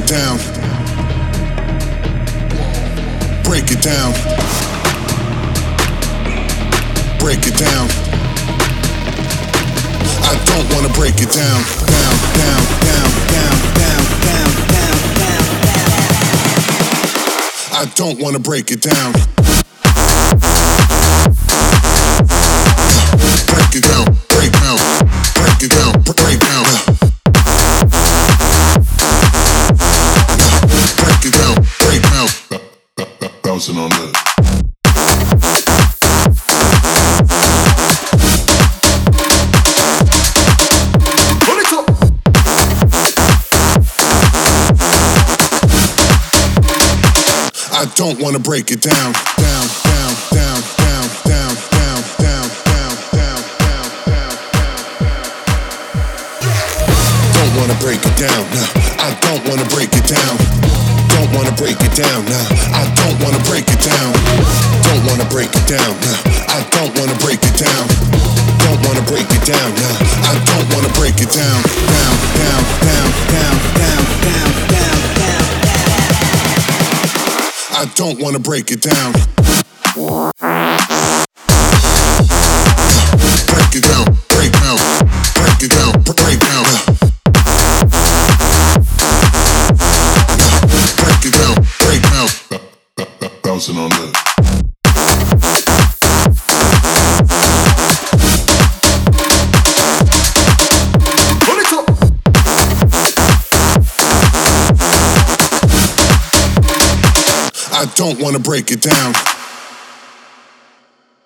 it down. Break it down. Break it down. I don't wanna break it down. Down, down, down, down, down, down, down, down, down. I don't wanna break it down. Break it down, break down, break it down, break down. Break it down, break down. Bouncing on that. I don't wanna break it down, down, down, down, down, down, down, down, down, down, down, down, down. Don't wanna break it down, no. I don't wanna break it down. Don't wanna break it down, no. I don't wanna break it down. Don't wanna break it down, no. I don't wanna break it down. Don't wanna break it down, no. I don't wanna break it down. Down, down, down, down, down, down, down, down. I don't wanna break it down. Break it down, break down, break it down, break down. Break it down, break down. Bouncing on that. I don't wanna break it down.